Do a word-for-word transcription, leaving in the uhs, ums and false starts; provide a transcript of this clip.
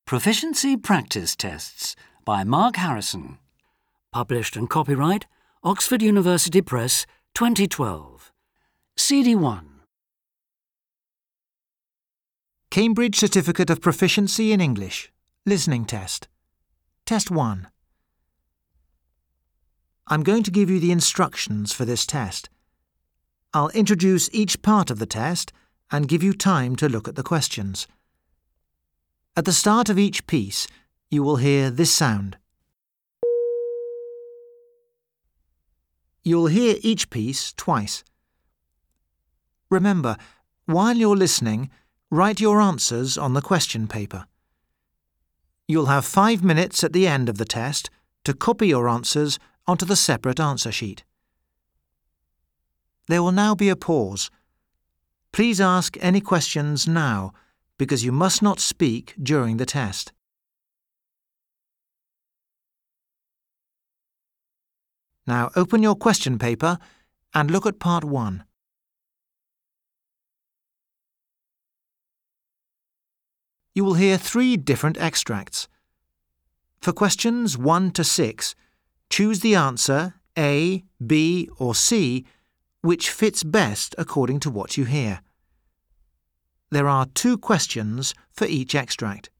Proficiency Practice Tests by Mark Harrison. Published and copyright Oxford University Press, twenty twelve. C D one. Cambridge Certificate of Proficiency in English. Listening Test. Test one. I'm going to give you the instructions for this test. I'll introduce each part of the test and give you time to look at the questions. At the start of each piece, you will hear this sound. You'll hear each piece twice. Remember, while you're listening, write your answers on the question paper. You'll have five minutes at the end of the test to copy your answers onto the separate answer sheet. There will now be a pause. Please ask any questions now, because you must not speak during the test. Now open your question paper and look at part one. You will hear three different extracts. For questions one to six, choose the answer A, B or C which fits best according to what you hear. There are two questions for each extract.